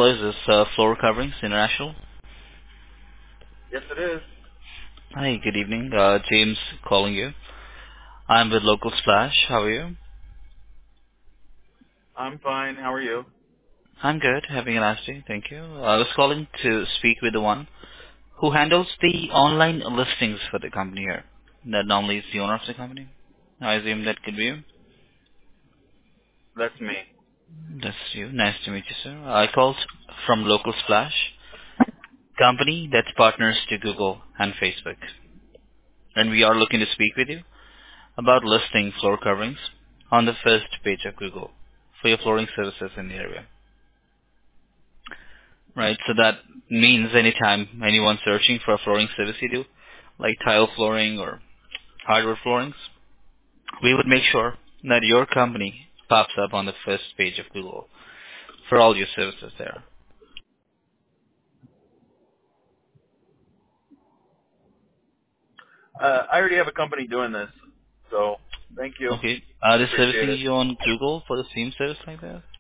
Hello, is this Floor Coverings International? Yes, it is. Hi, good evening. James calling you. I'm with Local Splash. How are you? I'm fine. How are you? I'm good. Having a nice day. Thank you. I was calling to speak with the one who handles the online listings for the company here. That normally is the owner of the company. I assume that could be you. That's me. That's you. Nice to meet you, sir. I called from Local Splash, company that's partners to Google and Facebook. And we are looking to speak with you about listing floor coverings on the first page of Google for your flooring services in the area. Right, so that means anytime anyone searching for a flooring service you do, like tile flooring or hardwood floorings, we would make sure that your company pops up on the first page of Google for all your services there. I already have a company doing this, so thank you. Okay, are they Appreciate servicing it. you on Google for the same service like that?